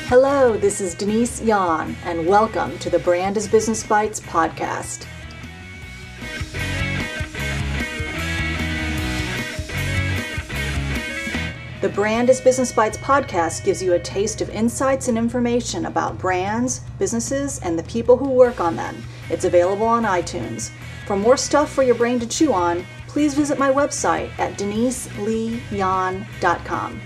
Hello, this is Denise Yan, and welcome to the Brand is Business Bites podcast. The Brand is Business Bites podcast gives you a taste of insights and information about brands, businesses, and the people who work on them. It's available on iTunes. For more stuff for your brain to chew on, please visit my website at deniseleeyan.com.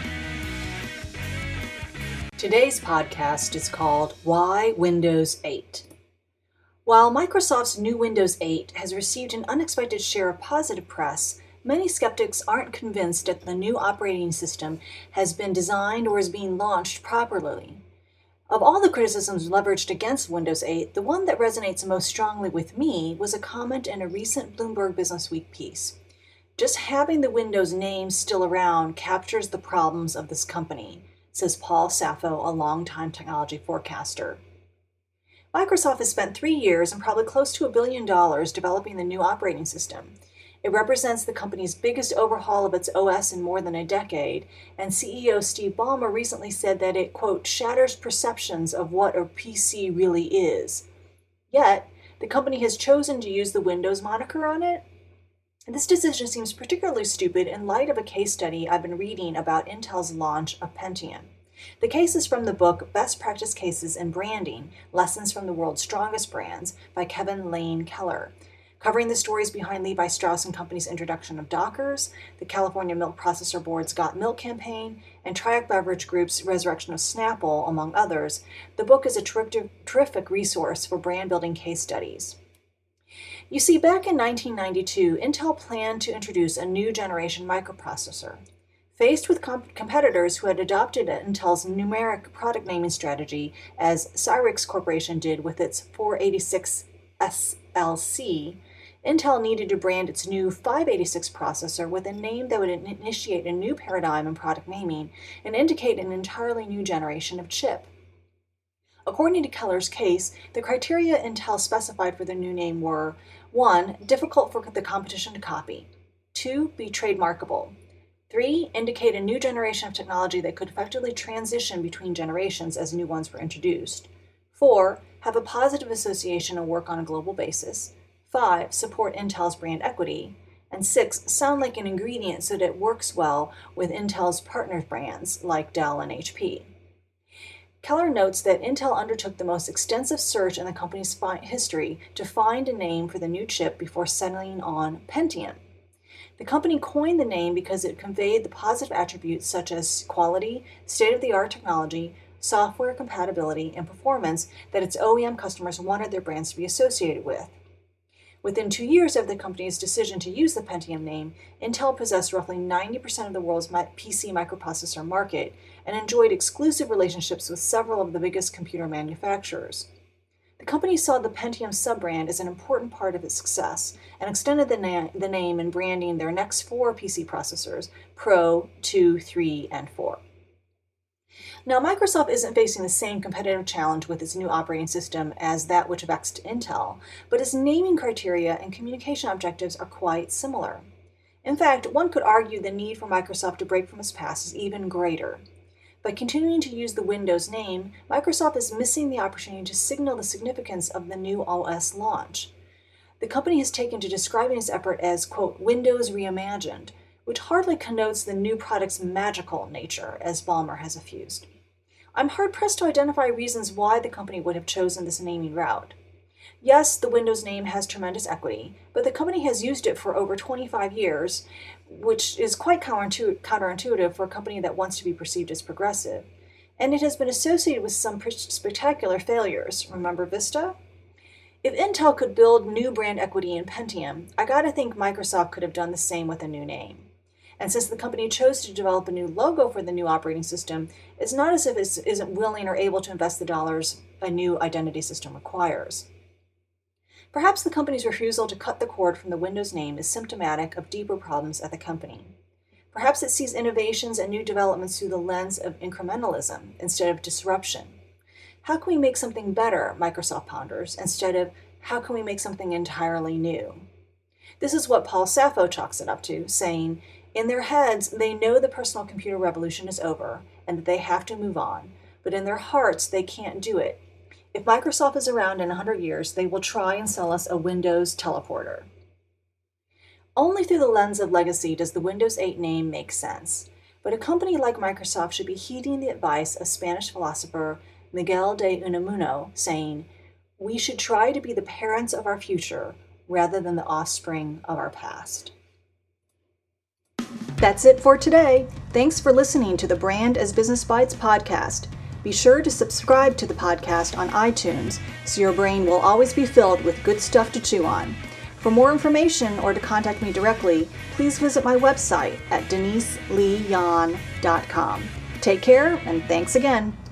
Today's podcast is called Why Windows 8. While Microsoft's new Windows 8 has received an unexpected share of positive press, many skeptics aren't convinced that the new operating system has been designed or is being launched properly. Of all the criticisms leveraged against Windows 8, the one that resonates most strongly with me was a comment in a recent Bloomberg Businessweek piece. Just having the Windows name still around captures the problems of this company, says Paul Saffo, a longtime technology forecaster. Microsoft has spent 3 years and probably close to $1 billion developing the new operating system. It represents the company's biggest overhaul of its OS in more than a decade, and CEO Steve Ballmer recently said that it, quote, shatters perceptions of what a PC really is. Yet, the company has chosen to use the Windows moniker on it. And this decision seems particularly stupid in light of a case study I've been reading about Intel's launch of Pentium. The case is from the book Best Practice Cases in Branding, Lessons from the World's Strongest Brands by Kevin Lane Keller, covering the stories behind Levi Strauss & Company's introduction of Dockers, the California Milk Processor Board's Got Milk campaign, and Triumph Beverage Group's resurrection of Snapple, among others. The book is a terrific resource for brand-building case studies. You see, back in 1992, Intel planned to introduce a new generation microprocessor. Faced with competitors who had adopted Intel's numeric product naming strategy, as Cyrix Corporation did with its 486 SLC, Intel needed to brand its new 586 processor with a name that would initiate a new paradigm in product naming and indicate an entirely new generation of chip. According to Keller's case, the criteria Intel specified for the new name were: 1. Difficult for the competition to copy. 2. Be trademarkable. 3. Indicate a new generation of technology that could effectively transition between generations as new ones were introduced. 4. Have a positive association and work on a global basis. 5. Support Intel's brand equity. And 6. Sound like an ingredient so that it works well with Intel's partner brands like Dell and HP. Keller notes that Intel undertook the most extensive search in the company's history to find a name for the new chip before settling on Pentium. The company coined the name because it conveyed the positive attributes such as quality, state-of-the-art technology, software compatibility, and performance that its OEM customers wanted their brands to be associated with. Within 2 years of the company's decision to use the Pentium name, Intel possessed roughly 90% of the world's PC microprocessor market and enjoyed exclusive relationships with several of the biggest computer manufacturers. The company saw the Pentium sub-brand as an important part of its success and extended the name in branding their next 4 PC processors, Pro, 2, 3, and 4. Now, Microsoft isn't facing the same competitive challenge with its new operating system as that which vexed Intel, but its naming criteria and communication objectives are quite similar. In fact, one could argue the need for Microsoft to break from its past is even greater. By continuing to use the Windows name, Microsoft is missing the opportunity to signal the significance of the new OS launch. The company has taken to describing its effort as, quote, Windows reimagined, which hardly connotes the new product's magical nature, as Ballmer has effused. I'm hard-pressed to identify reasons why the company would have chosen this naming route. Yes, the Windows name has tremendous equity, but the company has used it for over 25 years, which is quite counterintuitive for a company that wants to be perceived as progressive. And it has been associated with some spectacular failures. Remember Vista? If Intel could build new brand equity in Pentium, I gotta think Microsoft could have done the same with a new name. And since the company chose to develop a new logo for the new operating system, it's not as if it isn't willing or able to invest the dollars a new identity system requires. Perhaps the company's refusal to cut the cord from the Windows name is symptomatic of deeper problems at the company. Perhaps it sees innovations and new developments through the lens of incrementalism instead of disruption. How can we make something better, Microsoft ponders, instead of how can we make something entirely new? This is what Paul Saffo chalks it up to, saying, in their heads, they know the personal computer revolution is over and that they have to move on, but in their hearts they can't do it. If Microsoft is around in 100 years, they will try and sell us a Windows teleporter. Only through the lens of legacy does the Windows 8 name make sense, but a company like Microsoft should be heeding the advice of Spanish philosopher Miguel de Unamuno, saying, "We should try to be the parents of our future rather than the offspring of our past." That's it for today. Thanks for listening to the Brand as Business Bites podcast. Be sure to subscribe to the podcast on iTunes so your brain will always be filled with good stuff to chew on. For more information or to contact me directly, please visit my website at deniseleeyan.com. Take care and thanks again.